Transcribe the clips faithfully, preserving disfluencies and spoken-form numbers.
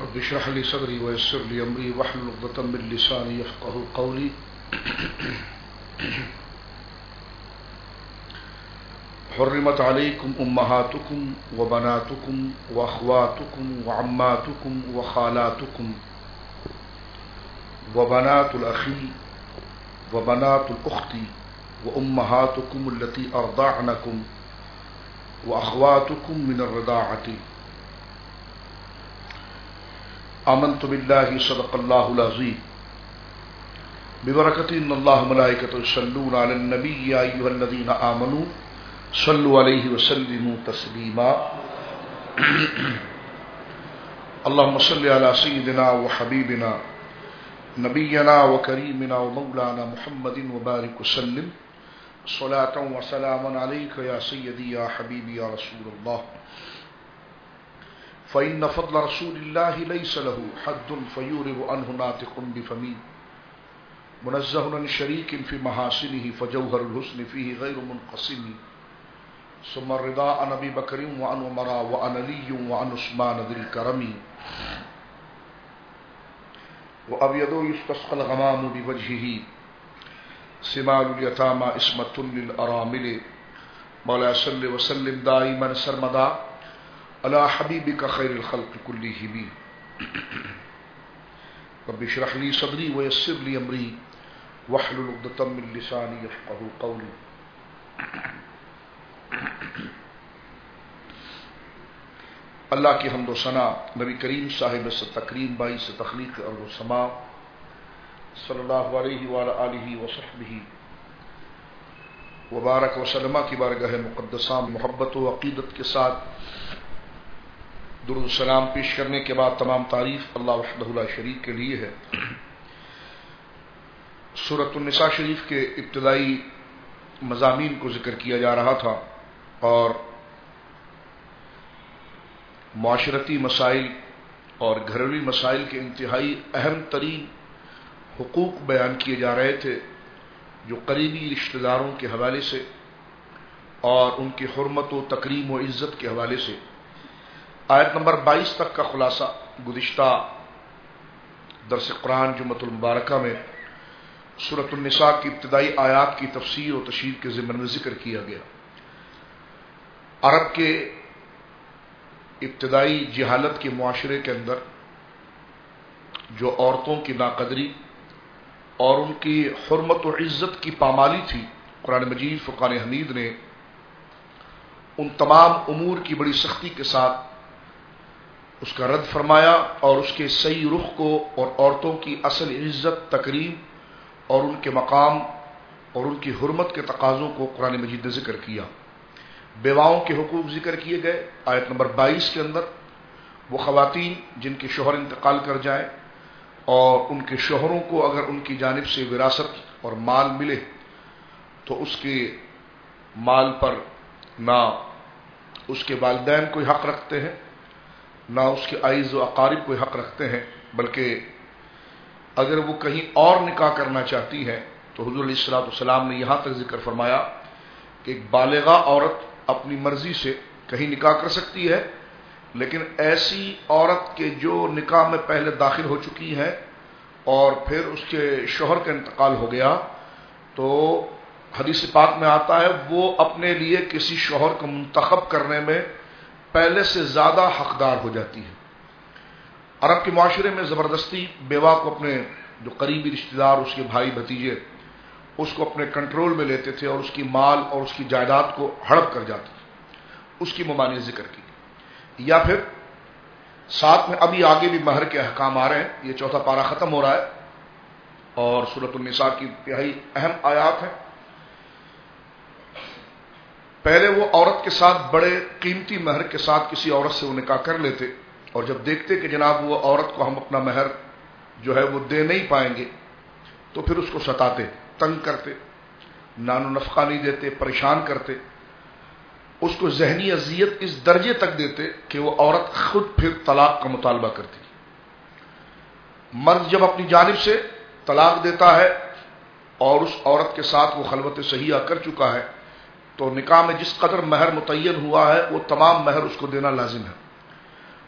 رب اشرح لي صدري ويسر لي امري واحلل عقدة من لساني يفقهوا قولي. حرمت عليكم امهاتكم وبناتكم واخواتكم وعماتكم وخالاتكم وبنات الاخ وبنات الاخت وامهاتكم التي ارضعنكم واخواتكم من الرضاعة. آمنت بالله صدق الله العظيم ببركة ان الله ملائكته يصلون على النبي يا ايها الذين آمنوا صلوا عليه وسلموا تسليما. اللهم صل على سيدنا وحبيبنا نبينا وكريمنا ومولانا محمد وبارك وسلم صلاة وسلاما عليك يا سيدي يا حبيبي يا رسول الله. فإن فضل رسول الله ليس له حد فيورب عنه ناطق بفمه منزه عن شريك في محاسنه فجوهر الحسن فيه غير منقسم. ثم الرضا عن ابي بكر وعن عمر وعن علي وعن عثمان ذي الكرم. وابيض يستسقى الغمام بوجهه سمال اليتامى اسمة للارامل. مولا صل وسلم دائما سرمدا على حبيبك خير الخلق كلهم. رب اشرح لي صدري ويسر لي امري واحلل عقدة من لساني يفقهوا قولي. اللہ کی حمد و ثنا نبی کریم صاحب سے تکریم بائی سے تخلیق ارض و سما صلی اللہ علیہ وآلہ آلہ وصحبہ وبارک وسلم کی بارگاہ مقدسہ محبت و عقیدت کے ساتھ درود و سلام پیش کرنے کے بعد تمام تعریف اللہ وحدہ لا شریک کے لیے ہے. سورۃ النساء شریف کے ابتدائی مضامین کو ذکر کیا جا رہا تھا اور معاشرتی مسائل اور گھریلو مسائل کے انتہائی اہم ترین حقوق بیان کیے جا رہے تھے جو قریبی رشتہ داروں کے حوالے سے اور ان کی حرمت و تکریم و عزت کے حوالے سے. آیت نمبر بائیس تک کا خلاصہ گزشتہ درس قرآن جمعۃ المبارکہ میں سورۃ النساء کی ابتدائی آیات کی تفسیر و تشریح کے ضمن میں ذکر کیا گیا. عرب کے ابتدائی جہالت کے معاشرے کے اندر جو عورتوں کی ناقدری اور ان کی حرمت و عزت کی پامالی تھی، قرآن مجید فرقان حمید نے ان تمام امور کی بڑی سختی کے ساتھ اس کا رد فرمایا اور اس کے صحیح رخ کو اور عورتوں کی اصل عزت، تکریم اور ان کے مقام اور ان کی حرمت کے تقاضوں کو قرآن مجید نے ذکر کیا. بیواؤں کے حقوق ذکر کیے گئے آیت نمبر بائیس کے اندر. وہ خواتین جن کے شوہر انتقال کر جائیں اور ان کے شوہروں کو اگر ان کی جانب سے وراثت اور مال ملے تو اس کے مال پر نہ اس کے والدین کوئی حق رکھتے ہیں نہ اس کے عائز و اقارب کوئی حق رکھتے ہیں، بلکہ اگر وہ کہیں اور نکاح کرنا چاہتی ہے تو حضور علیہ الصلوۃ والسلام نے یہاں تک ذکر فرمایا کہ ایک بالغہ عورت اپنی مرضی سے کہیں نکاح کر سکتی ہے، لیکن ایسی عورت کے جو نکاح میں پہلے داخل ہو چکی ہے اور پھر اس کے شوہر کا انتقال ہو گیا تو حدیث پاک میں آتا ہے وہ اپنے لیے کسی شوہر کو منتخب کرنے میں پہلے سے زیادہ حقدار ہو جاتی ہے. عرب کے معاشرے میں زبردستی بیوہ کو اپنے جو قریبی رشتہ دار، اس کے بھائی بھتیجے، اس کو اپنے کنٹرول میں لیتے تھے اور اس کی مال اور اس کی جائیداد کو ہڑپ کر جاتے تھے. اس کی ممانعت ذکر کی. یا پھر ساتھ میں ابھی آگے بھی مہر کے احکام آ رہے ہیں. یہ چوتھا پارہ ختم ہو رہا ہے اور سورۃ النساء کی انتہائی اہم آیات ہیں. پہلے وہ عورت کے ساتھ بڑے قیمتی مہر کے ساتھ کسی عورت سے وہ نکاح کر لیتے اور جب دیکھتے کہ جناب وہ عورت کو ہم اپنا مہر جو ہے وہ دے نہیں پائیں گے تو پھر اس کو ستاتے، تنگ کرتے، نان و نفقہ نہیں دیتے، پریشان کرتے، اس کو ذہنی اذیت اس درجے تک دیتے کہ وہ عورت خود پھر طلاق کا مطالبہ کرتی. مرد جب اپنی جانب سے طلاق دیتا ہے اور اس عورت کے ساتھ وہ خلوت صحیحہ کر چکا ہے تو نکاح میں جس قدر مہر متعین ہوا ہے وہ تمام مہر اس کو دینا لازم ہے.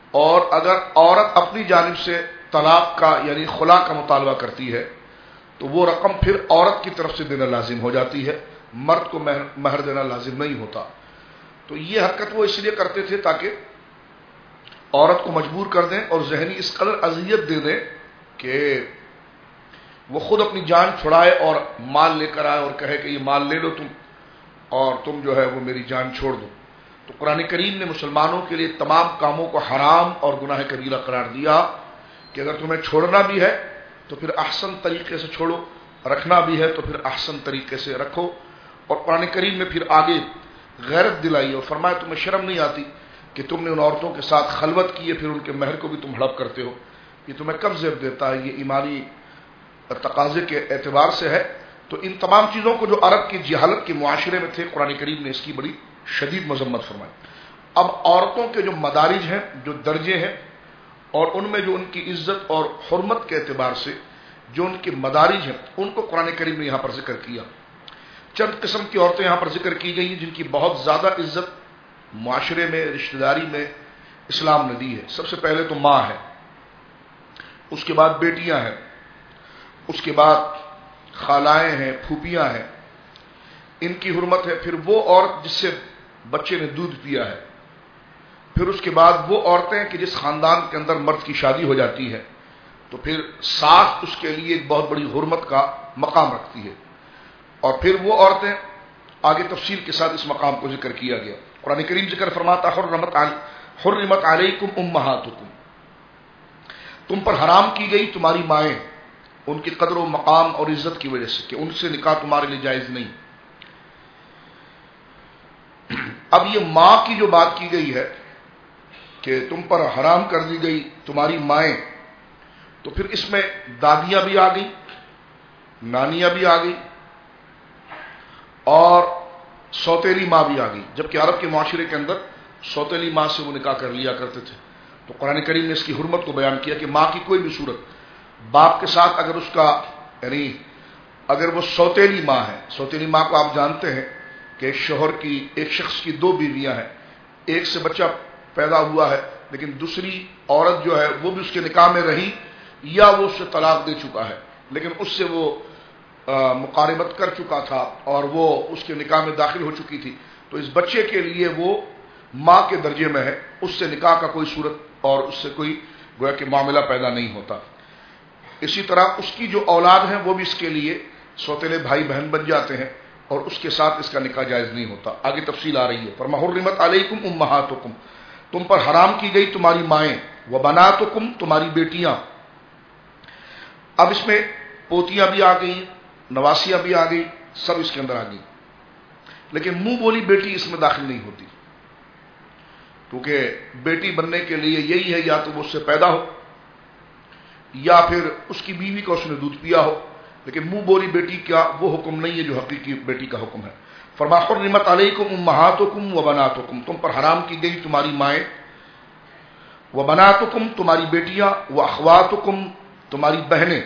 اور اگر عورت اپنی جانب سے طلاق کا یعنی خلا کا مطالبہ کرتی ہے تو وہ رقم پھر عورت کی طرف سے دینا لازم ہو جاتی ہے، مرد کو مہر دینا لازم نہیں ہوتا۔ تو یہ حرکت وہ اس لیے کرتے تھے تاکہ عورت کو مجبور کر دیں اور ذہنی اس قدر اذیت دے دیں کہ وہ خود اپنی جان چھڑائے اور مال لے کر آئے اور کہے کہ یہ مال لے لو تم اور تم جو ہے وہ میری جان چھوڑ دو۔ تو قرآن کریم نے مسلمانوں کے لیے تمام کاموں کو حرام اور گناہ کبیرہ قرار دیا کہ اگر تمہیں چھوڑنا بھی ہے تو پھر احسن طریقے سے چھوڑو، رکھنا بھی ہے تو پھر احسن طریقے سے رکھو۔ اور قرآن کریم میں پھر آگے غیرت دلائی اور فرمایا تمہیں شرم نہیں آتی کہ تم نے ان عورتوں کے ساتھ خلوت کی ہے پھر ان کے مہر کو بھی تم ہڑپ کرتے ہو، یہ تمہیں کب زیب دیتا ہے؟ یہ ایمانی تقاضے کے اعتبار سے ہے۔ تو ان تمام چیزوں کو جو عرب کی جہالت کے معاشرے میں تھے قرآن کریم نے اس کی بڑی شدید مذمت فرمائی۔ اب عورتوں کے جو مدارج ہیں، جو درجے ہیں، اور ان میں جو ان کی عزت اور حرمت کے اعتبار سے جو ان کے مدارج ہیں ان کو قرآن کریم نے یہاں پر ذکر کیا۔ چند قسم کی عورتیں یہاں پر ذکر کی گئی ہیں جن کی بہت زیادہ عزت معاشرے میں، رشتہ داری میں اسلام نے دی ہے۔ سب سے پہلے تو ماں ہے، اس کے بعد بیٹیاں ہیں، اس کے بعد خالائیں ہیں، پھوپھیاں ہیں، ان کی حرمت ہے۔ پھر وہ عورت جس سے بچے نے دودھ پیا ہے، پھر اس کے بعد وہ عورتیں کہ جس خاندان کے اندر مرد کی شادی ہو جاتی ہے تو پھر ساس اس کے لیے ایک بہت بڑی حرمت کا مقام رکھتی ہے۔ اور پھر وہ عورتیں آگے تفصیل کے ساتھ اس مقام کو ذکر کیا گیا۔ قرآن کریم ذکر فرماتا حرمت حرمت علیکم امہاتکم، تم پر حرام کی گئی تمہاری مائیں، ان کی قدر و مقام اور عزت کی وجہ سے کہ ان سے نکاح تمہارے لیے جائز نہیں۔ اب یہ ماں کی جو بات کی گئی ہے کہ تم پر حرام کر دی گئی تمہاری مائیں، تو پھر اس میں دادیاں بھی آ گئی، نانیاں بھی آ گئی اور سوتیلی ماں بھی آ گئی، جبکہ عرب کے معاشرے کے اندر سوتیلی ماں سے وہ نکاح کر لیا کرتے تھے۔ تو قرآن کریم نے اس کی حرمت کو بیان کیا کہ ماں کی کوئی بھی صورت باپ کے ساتھ اگر اس کا یعنی اگر وہ سوتیلی ماں ہے، سوتیلی ماں کو آپ جانتے ہیں کہ شوہر کی ایک شخص کی دو بیویاں ہیں، ایک سے بچہ پیدا ہوا ہے لیکن دوسری عورت جو ہے وہ بھی اس کے نکاح میں رہی یا وہ اس سے طلاق دے چکا ہے لیکن اس سے وہ مقاربت کر چکا تھا اور وہ اس کے نکاح میں داخل ہو چکی تھی، تو اس بچے کے لیے وہ ماں کے درجے میں ہے، اس سے نکاح کا کوئی صورت اور اس سے کوئی گویا کہ معاملہ پیدا نہیں ہوتا۔ اسی طرح اس کی جو اولاد ہیں وہ بھی اس کے لیے سوتیلے بھائی بہن بن جاتے ہیں اور اس کے ساتھ اس کا نکاح جائز نہیں ہوتا۔ آگے تفصیل آ رہی ہے، فرما حرمت علیکم امہاتکم، تم پر حرام کی گئی تمہاری مائیں، وبناتکم، تمہاری بیٹیاں۔ اب اس میں پوتیاں بھی آ گئی، نواسیاں بھی آ گئی، سب اس کے اندر آ گئی، لیکن منہ بولی بیٹی اس میں داخل نہیں ہوتی، کیونکہ بیٹی بننے کے لیے یہی ہے یا تو وہ اس سے پیدا ہو یا پھر اس کی بیوی کا اس نے دودھ پیا ہو، لیکن منہ بولی بیٹی کا وہ حکم نہیں ہے جو حقیقی بیٹی کا حکم ہے۔ فرما حرمت علیکم امہاتکم وبناتکم، تم پر حرام کی گئی تمہاری مائیں، وبناتکم، تمہاری بیٹیاں، واخواتکم، تمہاری بہنیں۔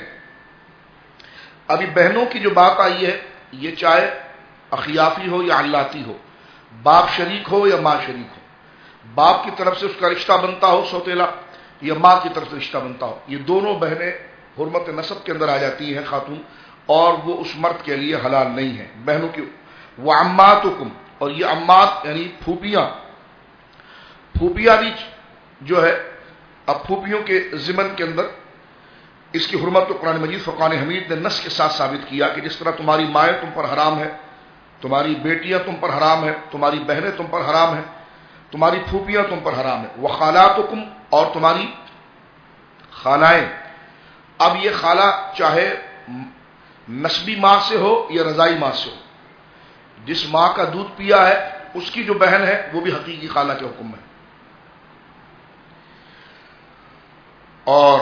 ابھی بہنوں کی جو بات آئی ہے یہ چاہے اخیافی ہو یا علاتی ہو، باپ شریک ہو یا ماں شریک ہو، باپ کی طرف سے اس کا رشتہ بنتا ہو سوتیلا یا ماں کی طرف سے رشتہ بنتا ہو، یہ دونوں بہنیں حرمت نسب کے اندر آ جاتی ہیں خاتون، اور وہ اس مرد کے لیے حلال نہیں ہیں بہنوں کی۔ وعماتکم، اور یہ عمات یعنی پھوپیاں، پھوپیاں بھی جو ہے اب پھوپیوں کے ضمن کے اندر اس کی حرمت کو قرآن مجید فرقان حمید نے نص کے ساتھ ثابت کیا کہ جس طرح تمہاری مائیں تم پر حرام ہے، تمہاری بیٹیاں تم پر حرام ہے، تمہاری بہنیں تم پر حرام ہیں، تمہاری پھوپیاں تم پر حرام ہے، وخالاتکم، اور تمہاری خالائیں۔ اب یہ خالہ چاہے نسبی ماں سے ہو یا رضائی ماں سے ہو، جس ماں کا دودھ پیا ہے اس کی جو بہن ہے وہ بھی حقیقی خالہ کے حکم ہے، اور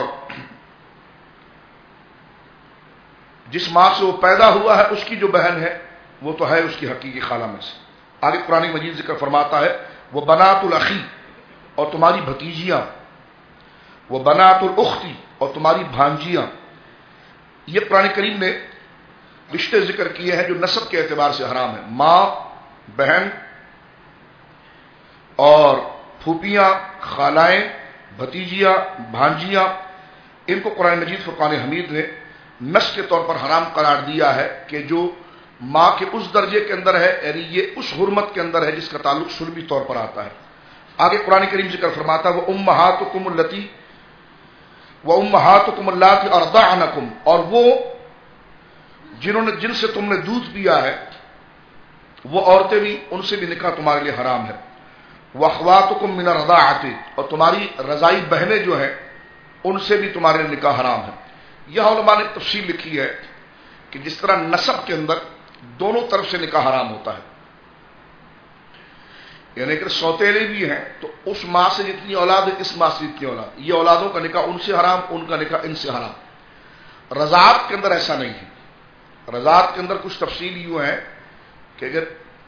جس ماں سے وہ پیدا ہوا ہے اس کی جو بہن ہے وہ تو ہے اس کی حقیقی خالہ میں سے۔ آگے قرآن مجید ذکر فرماتا ہے وہ بنات الاخی، اور تمہاری بھتیجیاں، وہ بنات الاختی، اور تمہاری بھانجیاں۔ یہ قرآن کریم نے رشتے ذکر کیے ہیں جو نسب کے اعتبار سے حرام ہیں، ماں، بہن اور پھوپیاں، خالائیں، بھتیجیاں، بھانجیاں، ان کو قرآن مجید فرقان حمید نے نص کے طور پر حرام قرار دیا ہے کہ جو ماں کے اس درجے کے اندر ہے، یعنی یہ اس حرمت کے اندر ہے جس کا تعلق سلبی طور پر آتا ہے۔ آگے قرآن کریم ذکر فرماتا ہے وَأُمَّهَاتُكُمُ اللَّتِي وَأُمَّهَاتُكُمُ اللَّاتِي أَرْضَعْنَكُمْ، اور وہ جنہوں نے جن سے تم نے دودھ پیا ہے وہ عورتیں بھی، ان سے بھی نکاح تمہارے لیے حرام ہے۔ وَأَخْوَاتُكُم مِّنَ الرَّضَاعَةِ، اور تمہاری رضائی بہنیں جو ہیں ان سے بھی تمہارے لیے نکاح حرام ہے۔ یہاں علماء نے تفصیل لکھی ہے کہ جس طرح نسب کے اندر دونوں طرف سے نکاح حرام ہوتا ہے، یعنی کہ سوتیلے بھی ہیں تو اس ماں سے جتنی اولاد ہے اس ماں سے جتنی اولاد، یہ اولادوں کا نکاح ان سے حرام، ان کا نکاح ان سے حرام۔ رضاعت کے اندر ایسا نہیں ہے۔ رضاعت کے اندر کچھ تفصیل یوں ہے کہ اگر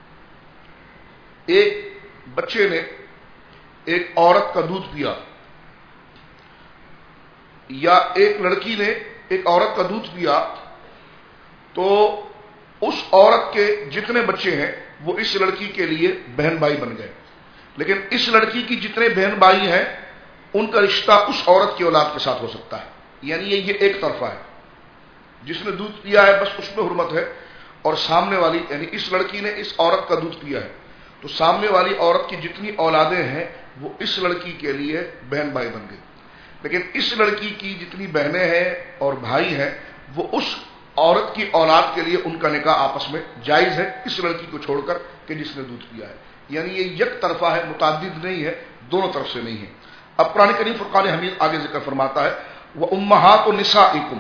ایک بچے نے ایک عورت کا دودھ پیا یا ایک لڑکی نے ایک عورت کا دودھ پیا تو اس عورت کے جتنے بچے ہیں وہ اس لڑکی کے لیے بہن بھائی بن گئے، لیکن اس لڑکی کی جتنے بہن بھائی ہیں ان کا رشتہ اس عورت کی اولاد کے ساتھ ہو سکتا ہے، یعنی یہ ایک طرفہ ہے۔ جس نے دودھ پیا ہے بس اس میں حرمت ہے، اور سامنے والی یعنی اس لڑکی نے اس عورت کا دودھ پیا ہے تو سامنے والی عورت کی جتنی اولادیں ہیں وہ اس لڑکی کے لیے بہن بھائی بن گئی، لیکن اس لڑکی کی جتنی بہنیں ہیں اور بھائی ہیں وہ اس عورت کی اولاد کے لیے ان کا نکاح آپس میں جائز ہے، اس لڑکی کو چھوڑ کر کہ جس نے دودھ پیا ہے۔ یعنی یہ یک طرفہ ہے، متعدد نہیں ہے، دونوں طرف سے نہیں ہے۔ اب قرآن کریم فرقان حمید آگے ذکر فرماتا ہے وَأُمَّهَاتُ نِسَائِكُمْ،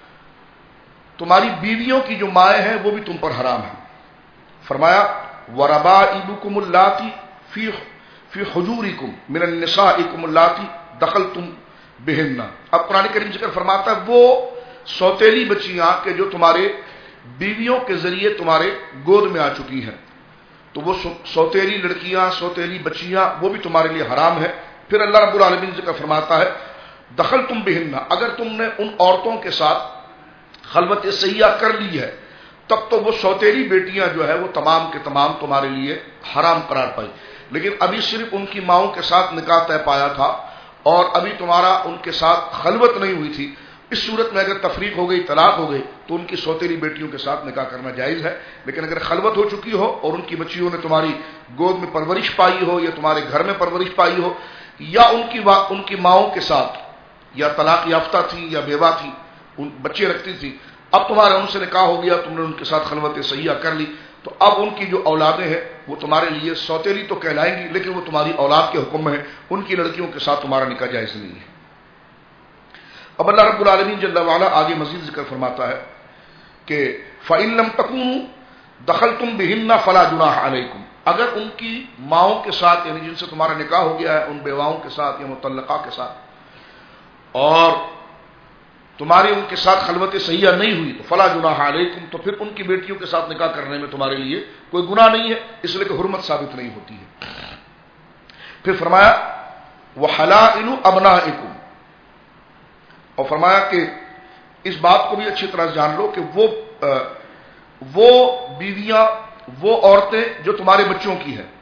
تمہاری بیویوں کی جو مائیں ہیں وہ بھی تم پر حرام ہیں۔ فرمایا وَرَبَائِبُكُمُ اللَّاتِي فِي فِي حُجُورِكُمْ مِنَ النِّسَائِكُمُ اللَّاتِي دَخَلْتُمْ بِهِنَّ، اب قرآن کریم ذکر فرماتا ہے وہ سوتیلی بچیاں کہ جو تمہارے بیویوں کے ذریعے تمہارے گود میں آ چکی ہیں، تو وہ سوتیلی لڑکیاں، سوتیلی بچیاں وہ بھی تمہارے لیے حرام ہے۔ پھر اللہ رب العالمین ذکر فرماتا ہے دخلتم بہن، اگر تم نے ان عورتوں کے ساتھ خلوت صحیحہ کر لی ہے تب تو وہ سوتیلی بیٹیاں جو ہے وہ تمام کے تمام تمہارے لیے حرام قرار پائی، لیکن ابھی صرف ان کی ماؤں کے ساتھ نکاح طے پایا تھا اور ابھی تمہارا ان کے ساتھ خلوت نہیں ہوئی تھی، اس صورت میں اگر تفریق ہو گئی، طلاق ہو گئی تو ان کی سوتیلی بیٹیوں کے ساتھ نکاح کرنا جائز ہے، لیکن اگر خلوت ہو چکی ہو اور ان کی بچیوں نے تمہاری گود میں پرورش پائی ہو یا تمہارے گھر میں پرورش پائی ہو یا ان کی ان کی ماؤں کے ساتھ یا طلاق یافتہ تھی یا بیوہ تھی، ان بچے رکھتی تھی، اب تمہارا ان سے نکاح ہو گیا، تم نے ان کے ساتھ خلوت صحیحہ کر لی، تو اب ان کی جو اولادیں ہیں وہ تمہارے لیے سوتیلی تو کہلائیں گی لیکن وہ تمہاری اولاد کے حکم میں ہیں، ان کی لڑکیوں کے ساتھ تمہارا نکاح جائز نہیں ہے۔ اب اللہ رب العالمین جل وعلا آگے مزید ذکر فرماتا ہے کہ فَإِن لَمْ تَكُونُوا دَخَلْتُمْ بِهِنَّ فَلَا جُنَاحَ عَلَيْكُمْ، اگر ان کی ماؤں کے ساتھ یعنی جن سے تمہارا نکاح ہو گیا ہے ان بیواؤں کے ساتھ یا مطلقہ کے ساتھ اور تمہاری ان کے ساتھ خلوت صحیحہ نہیں ہوئی تو فلا جناح علیکم، تو پھر ان کی بیٹیوں کے ساتھ نکاح کرنے میں تمہارے لیے کوئی گناہ نہیں ہے، اس لیے کہ حرمت ثابت نہیں ہوتی ہے۔ پھر فرمایا وحلائل ابنائکم، اور فرمایا کہ اس بات کو بھی اچھی طرح جان لو کہ وہ وہ بیویاں، وہ عورتیں جو تمہارے بچوں کی ہیں،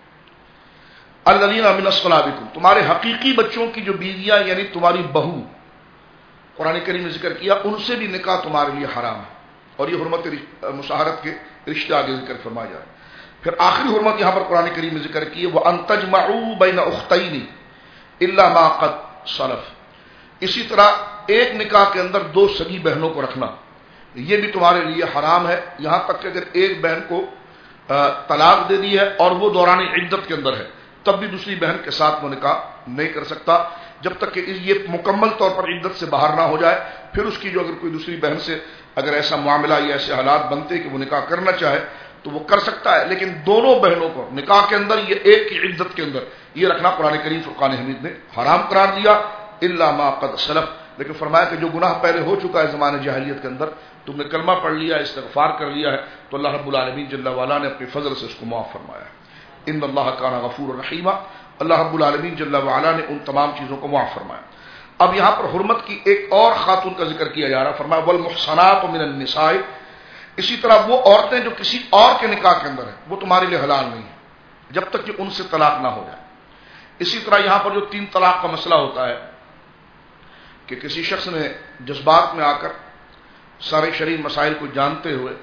الذین من اصلابکم، تمہارے حقیقی بچوں کی جو بیویاں یعنی تمہاری بہو، قرآن کریم نے ذکر کیا ان سے بھی نکاح تمہارے لیے حرام ہے، اور یہ حرمت مشاہرت کے رشتے آگے ذکر فرمایا جائے۔ پھر آخری حرمت یہاں پر قرآن کریم نے ذکر کی ہے وَأَن تَجْمَعُوا بَيْنَ أُخْتَيْنِ إِلَّا مَا قَدْ سَلَفَ، اسی طرح ایک نکاح کے اندر دو سگی بہنوں کو رکھنا یہ بھی تمہارے لیے حرام ہے، یہاں تک کہ اگر ایک بہن کو طلاق دے دی ہے اور وہ دوران عدت کے اندر ہے تب بھی دوسری بہن کے ساتھ وہ نکاح نہیں کر سکتا جب تک کہ یہ مکمل طور پر عدت سے باہر نہ ہو جائے۔ پھر اس کی جو اگر کوئی دوسری بہن سے اگر ایسا معاملہ یا ایسے حالات بنتے کہ وہ نکاح کرنا چاہے تو وہ کر سکتا ہے، لیکن دونوں بہنوں کو نکاح کے اندر یہ ایک کی عدت کے اندر یہ رکھنا قرآن کریم فرقان حمید نے حرام قرار دیا الا ما قد سلف، لیکن فرمایا کہ جو گناہ پہلے ہو چکا ہے زمانے جاہلیت کے اندر، تم نے کلمہ پڑھ لیا، استغفار کر لیا ہے تو اللہ رب العالمین جل وعلا نے اپنے فضل سے اس کو معاف فرمایا ہے۔ ان اللہ کان غفور الرحیم، اللہ رب العالمین جل وعلا نے ان تمام چیزوں کو معاف فرمایا۔ اب یہاں پر حرمت کی ایک اور خاتون کا ذکر کیا جا رہا، فرمایا والمحصنات من النساء، اسی طرح وہ عورتیں جو کسی اور کے نکاح کے اندر ہیں وہ تمہارے لیے حلال نہیں ہیں جب تک کہ ان سے طلاق نہ ہو جائے، اسی طرح یہاں پر جو تین طلاق کا مسئلہ ہوتا ہے کہ کسی شخص نے جذبات میں آ کر سارے شرعی مسائل کو جانتے ہوئے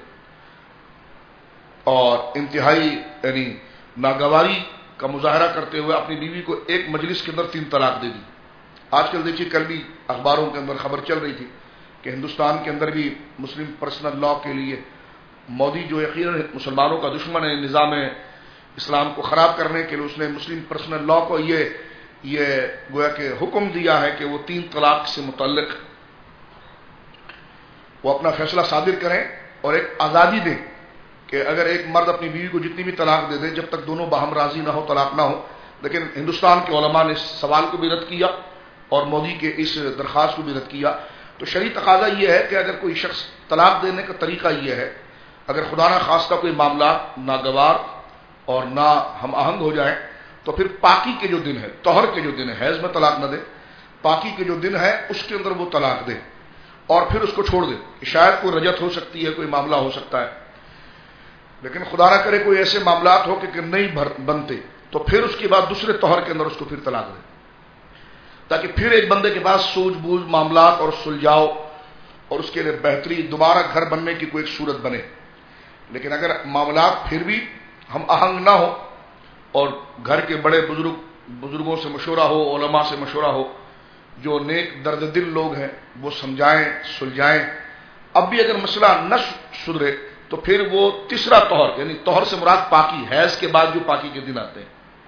اور انتہائی یعنی ناگواری کا مظاہرہ کرتے ہوئے اپنی بیوی کو ایک مجلس کے اندر تین طلاق دے دی. آج کل دیکھیے کل بھی اخباروں کے اندر خبر چل رہی تھی کہ ہندوستان کے اندر بھی مسلم پرسنل لا کے لیے مودی جو یقیناً مسلمانوں کا دشمن ہے، نظام اسلام کو خراب کرنے کے لیے اس نے مسلم پرسنل لا کو یہ یہ گویا کہ حکم دیا ہے کہ وہ تین طلاق سے متعلق وہ اپنا فیصلہ صادر کریں اور ایک آزادی دیں کہ اگر ایک مرد اپنی بیوی کو جتنی بھی طلاق دے دے جب تک دونوں باہم راضی نہ ہو طلاق نہ ہو. لیکن ہندوستان کے علماء نے اس سوال کو بھی رد کیا اور مودی کے اس درخواست کو بھی رد کیا. تو شرعی تقاضا یہ ہے کہ اگر کوئی شخص طلاق دینے کا طریقہ یہ ہے، اگر خدا نہ خواستہ کوئی معاملات ناگوار اور نہ ہم آہنگ ہو جائیں تو پھر پاکی کے جو دن ہے، طہر کے جو دن ہے، حیض میں طلاق نہ دے، پاکی کے جو دن ہے اس کے اندر وہ طلاق دے اور پھر اس کو چھوڑ دے. شاید کوئی رجت ہو سکتی ہے، کوئی معاملہ ہو سکتا ہے، لیکن خدا نہ کرے کوئی ایسے معاملات ہو کہ نہیں بنتے تو پھر اس کے بعد دوسرے طہر کے اندر اس کو پھر طلاق دے، تاکہ پھر ایک بندے کے پاس سوجھ بوجھ معاملات اور سلجھاؤ اور اس کے لیے بہتری دوبارہ گھر بننے کی کوئی ایک صورت بنے. لیکن اگر معاملات پھر بھی ہم آہنگ نہ ہو اور گھر کے بڑے بزرگ بزرگوں سے مشورہ ہو، علماء سے مشورہ ہو، جو نیک درد دل لوگ ہیں وہ سمجھائیں سلجھائیں، اب بھی اگر مسئلہ نہ سدھرے تو پھر وہ تیسرا طہر، یعنی طہر سے مراد پاکی، حیض کے بعد جو پاکی کے دن آتے ہیں.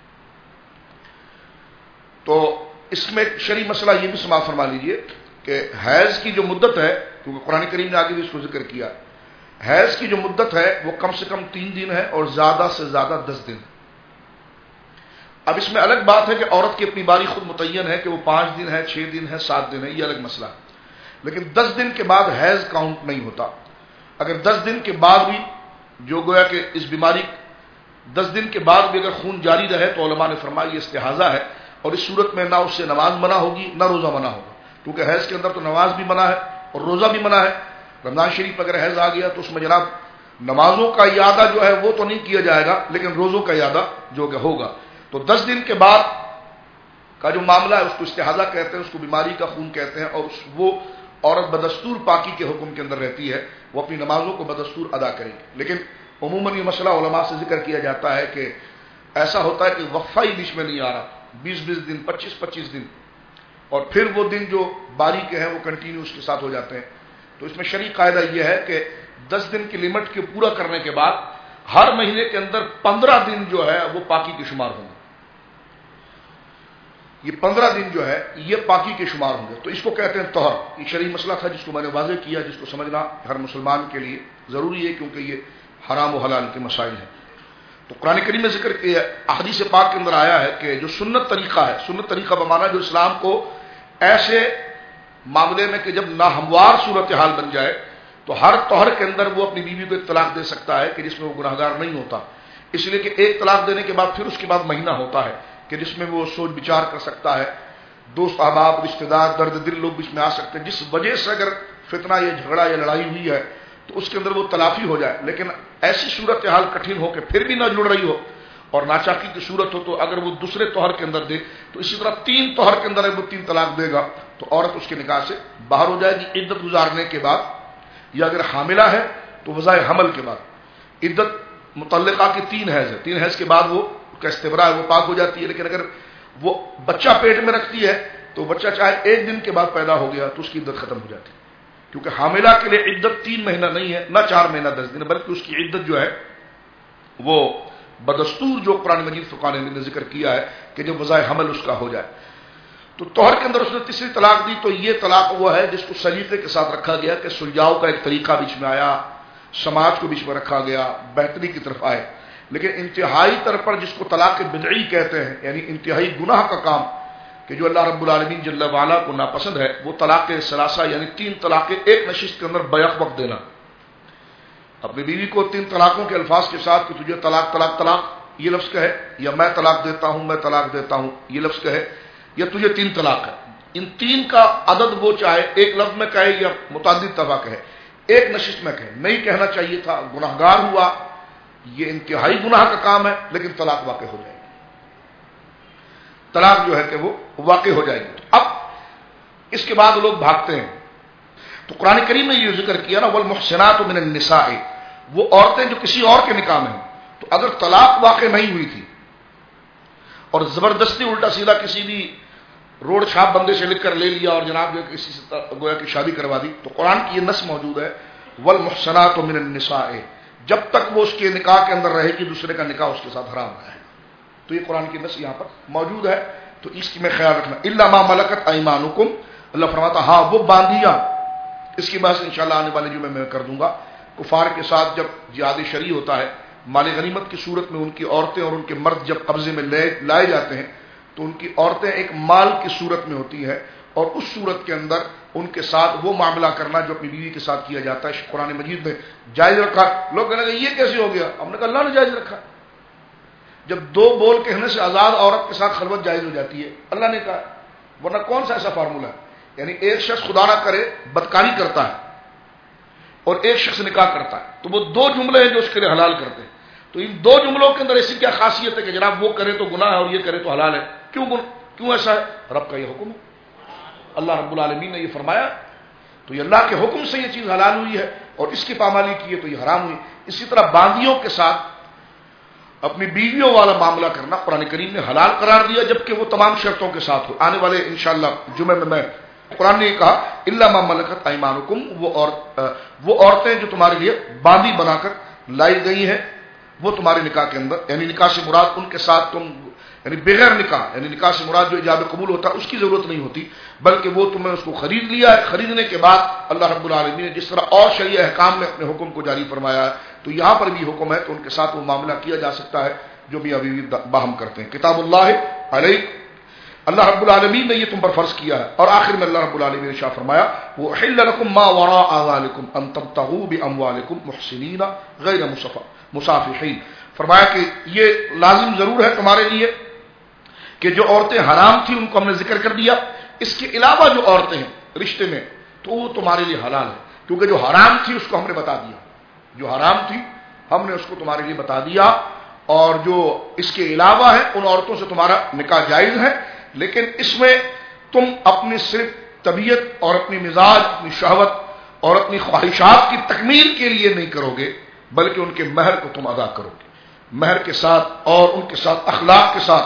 تو اس میں شرعی مسئلہ یہ بھی سماعت فرما لیجئے کہ حیض کی جو مدت ہے، کیونکہ قرآن کریم نے آگے بھی اس کو ذکر کیا، حیض کی جو مدت ہے وہ کم سے کم تین دن ہے اور زیادہ سے زیادہ دس دن. اب اس میں الگ بات ہے کہ عورت کی اپنی باری خود متعین ہے کہ وہ پانچ دن ہے، چھ دن ہے، سات دن ہے، یہ الگ مسئلہ ہے. لیکن دس دن کے بعد حیض کاؤنٹ نہیں ہوتا. اگر دس دن کے بعد بھی جو گویا کہ اس بیماری دس دن کے بعد بھی اگر خون جاری رہے تو علماء نے فرمایا یہ استحاضہ ہے، اور اس صورت میں نہ اس سے نماز منع ہوگی نہ روزہ منع ہوگا، کیونکہ حیض کے اندر تو نماز بھی منع ہے اور روزہ بھی منع ہے. رمضان شریف اگر حیض آ گیا تو اس میں جناب نمازوں کا اعادہ جو ہے وہ تو نہیں کیا جائے گا، لیکن روزوں کا اعادہ جو کہ ہوگا. تو دس دن کے بعد کا جو معاملہ ہے اس کو استحاضہ کہتے ہیں، اس کو بیماری کا خون کہتے ہیں، اور وہ عورت بدستور پاکی کے حکم کے اندر رہتی ہے، وہ اپنی نمازوں کو بدستور ادا کرے گی. لیکن عموماً یہ مسئلہ علماء سے ذکر کیا جاتا ہے کہ ایسا ہوتا ہے کہ وقفہ ہی بیچ میں نہیں آ رہا، بیس بیس دن، پچیس پچیس دن، اور پھر وہ دن جو باری کے ہیں وہ کنٹینیو اس کے ساتھ ہو جاتے ہیں. تو اس میں شرعی قاعدہ یہ ہے کہ دس دن کی لمٹ کے پورا کرنے کے بعد ہر مہینے کے اندر پندرہ دن جو ہے وہ پاکی کے شمار ہوں گے. یہ پندرہ دن جو ہے یہ پاکی کے شمار ہوں گے. تو اس کو کہتے ہیں طہر. یہ شرعی مسئلہ تھا جس کو میں نے واضح کیا، جس کو سمجھنا ہر مسلمان کے لیے ضروری ہے، کیونکہ یہ حرام و حلال کے مسائل ہیں. تو قرآن کریم میں ذکر کیا، احادیث پاک کے اندر آیا ہے کہ جو سنت طریقہ ہے، سنت طریقہ بمانا جو اسلام کو ایسے معاملے میں کہ جب ناہموار صورتحال بن جائے تو ہر طہر کے اندر وہ اپنی بیوی کو ایک طلاق دے سکتا ہے کہ جس میں وہ گناہ گار نہیں ہوتا. اس لیے کہ ایک طلاق دینے کے بعد پھر اس کے بعد مہینہ ہوتا ہے کہ جس میں وہ سوچ بچار کر سکتا ہے، دوست احباب رشتہ دار درد دل لوگ بیچ میں آ سکتے ہیں، جس وجہ سے اگر فتنہ یا جھگڑا یا لڑائی ہوئی ہے تو اس کے اندر وہ تلافی ہو جائے. لیکن ایسی صورتحال کٹھن ہو کہ پھر بھی نہ جڑ رہی ہو اور ناچاکی کی صورت ہو تو اگر وہ دوسرے طہر کے اندر دے تو اسی طرح تین طہر کے اندر وہ تین طلاق دے گا تو عورت اس کے نکاح سے باہر ہو جائے گی عدت گزارنے کے بعد، یا اگر حاملہ ہے تو وضع حمل کے بعد. عدت متعلقہ کی تین حیض ہے، تین حیض کے بعد وہ کا استبراء ہے وہ پاک ہو جاتی ہے. لیکن اگر وہ بچہ پیٹ میں رکھتی ہے تو بچہ چاہے ایک دن کے بعد پیدا ہو گیا تو اس کی عدت ختم ہو جاتی ہے، کیونکہ حاملہ کے لیے عدت تین مہینہ نہیں ہے، نہ چار مہینہ دس دن، بلکہ اس کی عدت جو ہے وہ بدستور جو قرآن مجید فرقان حمید نے ذکر کیا ہے کہ جب وضع حمل اس کا ہو جائے. تو طہر کے اندر اس نے تیسری طلاق دی. تو یہ طلاق وہ ہے جس کو سلیقے کے ساتھ رکھا گیا کہ سلجھاؤ کا ایک طریقہ بیچ میں آیا، سماج کو بیچ میں رکھا گیا، بہتری کی طرف آئے. لیکن انتہائی طور پر جس کو طلاق بدعی کہتے ہیں، یعنی انتہائی گناہ کا کام کہ جو اللہ رب العالمین جل وعلا کو ناپسند ہے، وہ طلاق ثلاثہ یعنی تین طلاقیں ایک نشست کے اندر بیک وقت دینا. اپنی بیوی کو تین طلاقوں کے الفاظ کے ساتھ کہ تجھے طلاق طلاق طلاق یہ لفظ کہے، یا میں طلاق دیتا ہوں میں طلاق دیتا ہوں یہ لفظ کہے، یا تجھے تین طلاق ہے. ان تین کا عدد وہ چاہے ایک لفظ میں کہے یا متعدد دفعہ کہے، ایک نشست میں کہے. نہیں کہنا چاہیے تھا، گناہ گار ہوا، یہ انتہائی گناہ کا کام ہے، لیکن طلاق واقع ہو جائے گی. طلاق جو ہے کہ وہ واقع ہو جائے گی. اب اس کے بعد لوگ بھاگتے ہیں. تو قرآن کریم نے یہ ذکر کیا نا والمحسنات من النساء، وہ عورتیں جو کسی اور کے نکاح میں ہیں. تو اگر طلاق واقع نہیں ہوئی تھی اور زبردستی الٹا سیدھا کسی بھی روڈ چھاپ بندے سے لکھ کر لے لیا اور جناب جو کسی سے گویا کہ شادی کروا دی، تو قرآن کی یہ نص موجود ہے والمحسنات من النساء، جب تک وہ اس کے نکاح کے اندر رہے گی دوسرے کا نکاح اس کے ساتھ حرام رہے گا. تو یہ قرآن کی نص یہاں پر موجود ہے. تو اس کی میں خیال رکھنا. الا ما ملکت ایمانکم، اللہ فرماتا ہاں وہ باندیاں، اس کی بات انشاءاللہ آنے والے جمعے میں کر دوں گا. کفار کے ساتھ جب جہاد شرعی ہوتا ہے، مال غنیمت کی صورت میں ان کی عورتیں اور ان کے مرد جب قبضے میں لائے جاتے ہیں تو ان کی عورتیں ایک مال کی صورت میں ہوتی ہیں، اور اس صورت کے اندر ان کے ساتھ وہ معاملہ کرنا جو اپنی بیوی کے ساتھ کیا جاتا ہے قرآن مجید نے جائز رکھا. لوگ کہنے لگے یہ کیسے ہو گیا؟ ہم نے کہا اللہ نے جائز رکھا. جب دو بول کہنے سے آزاد عورت کے ساتھ خلوت جائز ہو جاتی ہے، اللہ نے کہا، ورنہ کون سا ایسا فارمولہ ہے؟ یعنی ایک شخص خدا نہ کرے بدکاری کرتا ہے اور ایک شخص نکاح کرتا ہے، تو وہ دو جملے ہیں جو اس کے لیے حلال کرتے ہیں. تو ان دو جملوں کے اندر ایسی کیا خاصیت ہے کہ جناب وہ کرے تو گناہ ہے اور یہ کرے تو حلال ہے؟ کیوں کیوں ایسا ہے؟ رب کا یہ حکم ہے. اللہ رب العالمین نے یہ فرمایا، تو یہ اللہ کے حکم سے یہ چیز حلال ہوئی ہے، اور اس کی پامالی کی ہے تو یہ حرام ہوئی. اسی طرح باندیوں کے ساتھ اپنی بیویوں والا معاملہ کرنا قرآن کریم نے حلال قرار دیا، جبکہ وہ تمام شرطوں کے ساتھ ہو. آنے والے انشاءاللہ جمعے میں میں قرآن نے کہا الا ما ملکت ایمانکم، وہ اور وہ عورتیں جو تمہارے لیے باندی بنا کر لائی گئی ہیں وہ تمہارے نکاح کے اندر، یعنی نکاح سے مراد ان کے ساتھ تم یعنی بغیر نکاح، یعنی نکاح سے مراد جو ایجاب قبول ہوتا ہے اس کی ضرورت نہیں ہوتی، بلکہ وہ تمہیں اس کو خرید لیا ہے. خریدنے کے بعد اللہ رب العالمین نے جس طرح اور شرعی احکام میں اپنے حکم کو جاری فرمایا ہے، تو یہاں پر بھی حکم ہے تو ان کے ساتھ وہ معاملہ کیا جا سکتا ہے جو بھی ابھی باہم کرتے ہیں. کتاب اللہ علیک، اللہ رب العالمین نے یہ تم پر فرض کیا ہے. اور آخر میں اللہ رب العالمین نے ارشاد فرمایا وَأُحِلَّ لَكُم مَّا وَرَاءَ ذَلِكُمْ أَن تَبْتَغُوا بِأَمْوَالِكُمْ مُحْسِنِينَ غَيْرَ مُسَافِحِينَ. فرمایا کہ یہ لازم ضرور ہے تمہارے لیے کہ جو عورتیں حرام تھیں ان کو ہم نے ذکر کر دیا، اس کے علاوہ جو عورتیں ہیں رشتے میں تو وہ تمہارے لیے حلال ہے، کیونکہ جو حرام تھی اس کو ہم نے بتا دیا. جو حرام تھی ہم نے اس کو تمہارے لیے بتا دیا، اور جو اس کے علاوہ ہے ان عورتوں سے تمہارا نکاح جائز ہے، لیکن اس میں تم اپنی صرف طبیعت اور اپنی مزاج، اپنی شہوت اور اپنی خواہشات کی تکمیل کے لیے نہیں کرو گے، بلکہ ان کے مہر کو تم ادا کرو گے، مہر کے ساتھ اور ان کے ساتھ اخلاق کے ساتھ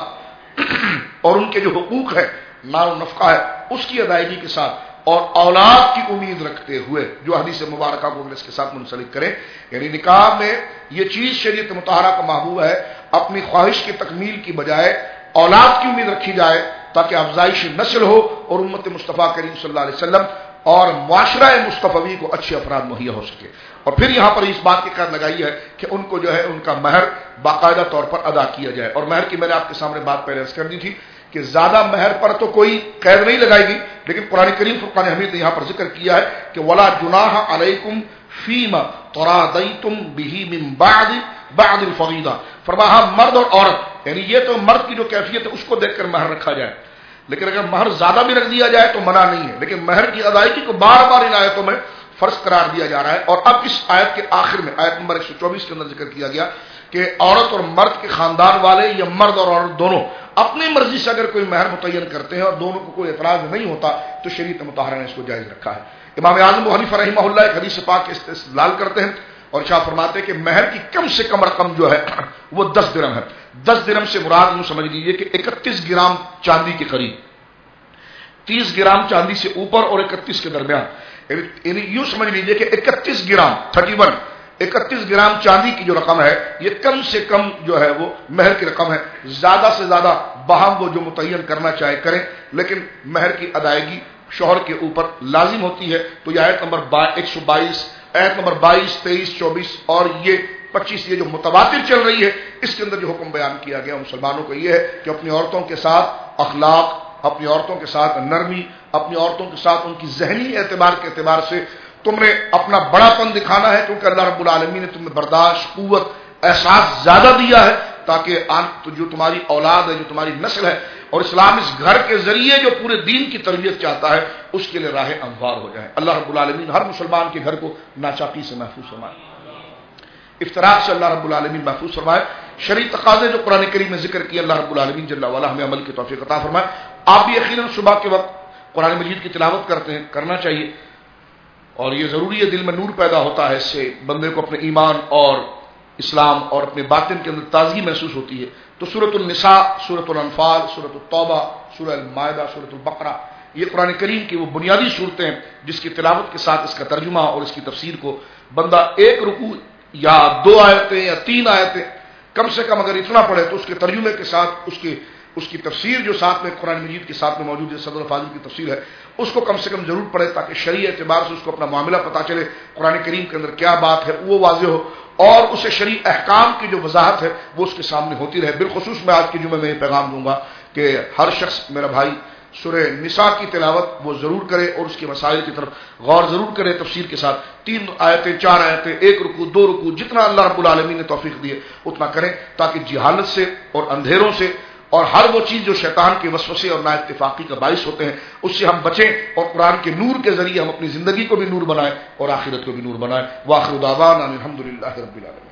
اور ان کے جو حقوق ہے، مال و نفقہ ہے، اس کی ادائیگی کے ساتھ، اور اولاد کی امید رکھتے ہوئے جو حدیث مبارکہ کو اس کے ساتھ منسلک کریں. یعنی نکاح میں یہ چیز شریعت مطہرہ کا محبوب ہے، اپنی خواہش کی تکمیل کی بجائے اولاد کی امید رکھی جائے تاکہ افزائش نسل ہو اور امت مصطفیٰ کریم صلی اللہ علیہ وسلم اور معاشرہ مصطفی کو اچھے افراد مہیا ہو سکے. اور پھر یہاں پر اس بات کی قید لگائی ہے کہ ان کو جو ہے ان کا مہر باقاعدہ طور پر ادا کیا جائے. اور مہر کی میں نے آپ کے سامنے بات پہلے عرض کر دی تھی کہ زیادہ مہر پر تو کوئی قید نہیں لگائے گی، لیکن قرآن کریم فرقان حمید نے یہاں پر ذکر کیا ہے کہ ولا جناح علیکم فیما تراضیتم بہ من بعد بعد الفریضہ. فرمایا مرد اور عورت، یعنی یہ تو مرد کی جو کیفیت ہے اس کو دیکھ کر مہر رکھا جائے، لیکن اگر مہر زیادہ بھی رکھ دیا جائے تو منع نہیں ہے، لیکن مہر کی ادائیگی کو بار بار ان آیتوں میں فرض قرار دیا جا رہا ہے. اور اب اس آیت کے آخر میں آیت نمبر ایک سو چوبیس کے اندر ذکر کیا گیا کہ عورت اور مرد کے خاندان والے یا مرد اور عورت دونوں اپنی مرضی سے اگر کوئی مہر متعین کرتے ہیں اور دونوں کو کوئی اعتراض نہیں ہوتا تو شریعت مطہرہ نے اس کو جائز رکھا ہے. امام اعظم ابو حنیفہ رحمہ اللہ ایک حدیث پاک کے استدلال کرتے ہیں اور شاہ فرماتے ہیں کہ مہر کی کم سے کم رقم جو ہے وہ دس درہم ہے. دس درہم سے مراد یوں سمجھ لیجیے کہ اکتیس گرام چاندی کے قریب، تیس گرام چاندی سے اوپر اور اکتیس کے درمیان، یعنی یوں سمجھ لیجیے کہ اکتیس گرام تھرٹی ون اکتیس گرام چاندی کی جو رقم ہے یہ کم سے کم جو ہے وہ مہر کی رقم ہے. زیادہ سے زیادہ باہم وہ جو متعین کرنا چاہے کریں، لیکن مہر کی ادائیگی شوہر کے اوپر لازم ہوتی ہے. تو یہ آیت نمبر ایک سو بائیس آیت نمبر بائیس تیئیس چوبیس اور یہ پچیس یہ جو متواتر چل رہی ہے اس کے اندر جو حکم بیان کیا گیا مسلمانوں کو یہ ہے کہ اپنی عورتوں کے ساتھ اخلاق، اپنی عورتوں کے ساتھ نرمی، اپنی عورتوں کے ساتھ ان کی ذہنی اعتبار کے اعتبار سے تم نے اپنا بڑا پن دکھانا ہے، کیونکہ اللہ رب العالمین نے تمہیں برداشت، قوت، احساس زیادہ دیا ہے تاکہ جو تمہاری اولاد ہے، جو تمہاری نسل ہے، اور اسلام اس گھر کے ذریعے جو پورے دین کی تربیت چاہتا ہے اس کے لیے راہ ہموار ہو جائے. اللہ رب العالمین ہر مسلمان کے گھر کو ناچاقی سے محفوظ فرمائے، افتراق سے اللہ رب العالمین محفوظ فرمائے. شرعی تقاضے جو قرآن کریم میں ذکر کیے، اللہ رب العالمین جل وعلا ہمیں عمل کی توفیق عطا فرمائے۔ آپ بھی یقیناً صبح کے وقت قرآن مجید کی تلاوت کرتے ہیں، کرنا چاہیے، اور یہ ضروری ہے، دل میں نور پیدا ہوتا ہے، اس سے بندے کو اپنے ایمان اور اسلام اور اپنے باطن کے اندر تازگی محسوس ہوتی ہے۔ تو سورۃ النساء، سورۃ الانفال، سورۃ التوبہ، سورۃ المائدہ، سورۃ البقرہ، یہ قرآن کریم کی وہ بنیادی صورتیں ہیں جس کی تلاوت کے ساتھ اس کا ترجمہ اور اس کی تفسیر کو بندہ ایک رکوع یا دو آیتیں یا تین آیتیں کم سے کم اگر اتنا پڑھے تو اس کے ترجمے کے ساتھ اس کے اس کی تفسیر جو ساتھ میں قرآن مجید کے ساتھ میں موجود ہے، صدر فاضل کی تفسیر ہے، اس کو کم سے کم ضرور پڑھے تاکہ شرعی اعتبار سے اس کو اپنا معاملہ پتہ چلے، قرآن کریم کے اندر کیا بات ہے وہ واضح ہو، اور اسے شرعی احکام کی جو وضاحت ہے وہ اس کے سامنے ہوتی رہے۔ بالخصوص میں آج کے جمعے میں یہ پیغام دوں گا کہ ہر شخص، میرا بھائی، سورہ نساء کی تلاوت وہ ضرور کرے اور اس کے مسائل کی طرف غور ضرور کرے تفسیر کے ساتھ۔ تین آیتیں، چار آیتیں، ایک رکوع، دو رکوع، جتنا اللہ رب العالمین نے توفیق دی ہے اتنا کریں تاکہ جہالت سے اور اندھیروں سے اور ہر وہ چیز جو شیطان کے وسوسے اور نا اتفاقی کا باعث ہوتے ہیں اس سے ہم بچیں، اور قرآن کے نور کے ذریعے ہم اپنی زندگی کو بھی نور بنائیں اور آخرت کو بھی نور بنائیں۔ وآخر دعوانا الحمدللہ رب العالمین۔